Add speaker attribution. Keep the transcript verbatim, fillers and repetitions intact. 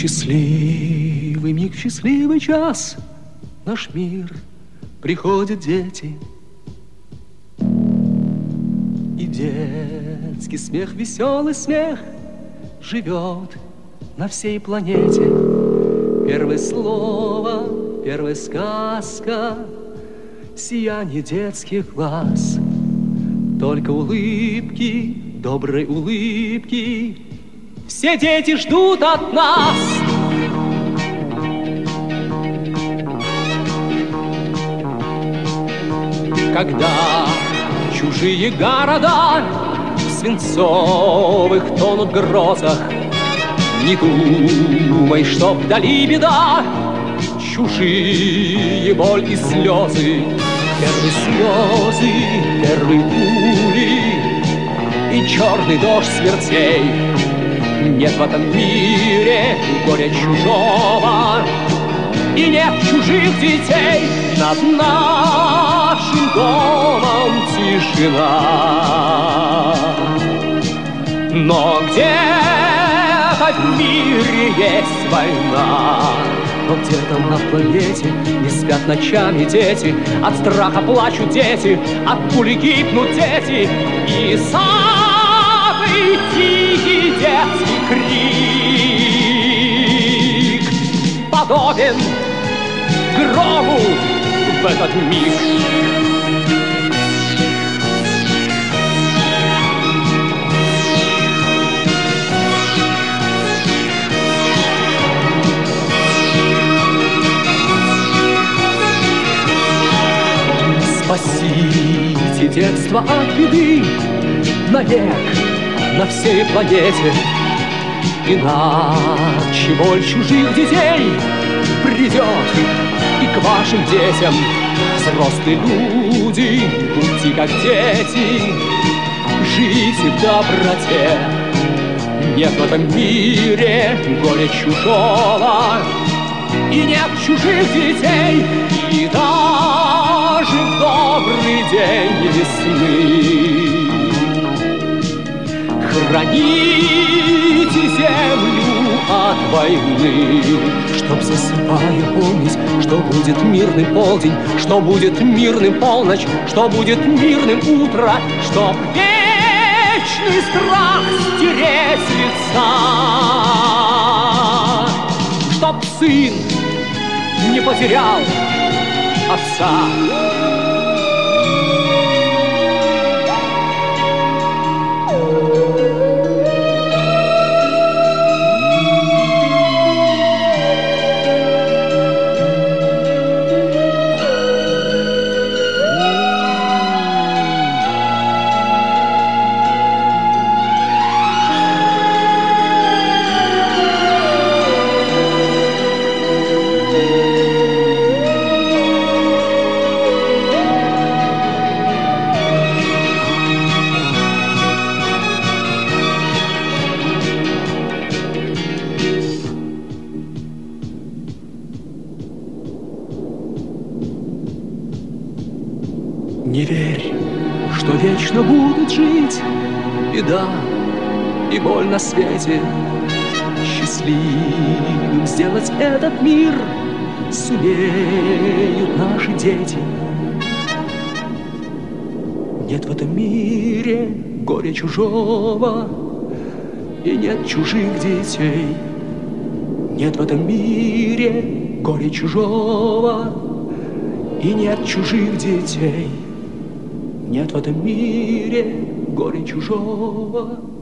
Speaker 1: счастливый миг, счастливый час, наш мир приходят дети. И детский смех, веселый смех живет на всей планете. Первое слово, первая сказка, сияние детских глаз. Только улыбки, доброй улыбки все дети ждут от нас. Когда чужие города в свинцовых тонут грозах, не думай, что вдали беда, чужие боль и слезы. Первые слезы, первые пули и черный дождь смертей. Нет в этом мире горя чужого, и нет чужих детей. Над нашим домом тишина, но где-то в мире есть война. Но где-то на планете не спят ночами дети, от страха плачут дети, от пули гибнут дети. И самый тихий детский крик подобен грому в этот миг. Спасите детство от беды навек на всей планете. Иначе боль чужих детей придет и к вашим детям. Взрослые люди, будьте как дети, живите в доброте. Нет в этом мире горя чужого, и нет чужих детей. И даже в добрый день весны храните землю от войны, чтоб, засыпая, помнить, что будет мирный полдень, что будет мирным полночь, что будет мирным утро, чтоб вечный страх стереть с лица, чтоб сын не потерял отца. Не верь, что вечно будут жить беда и боль на свете. Счастливым сделать этот мир сумеют наши дети. Нет в этом мире горя чужого, и нет чужих детей. Нет в этом мире горя чужого, и нет чужих детей. Нет в этом мире горя чужого,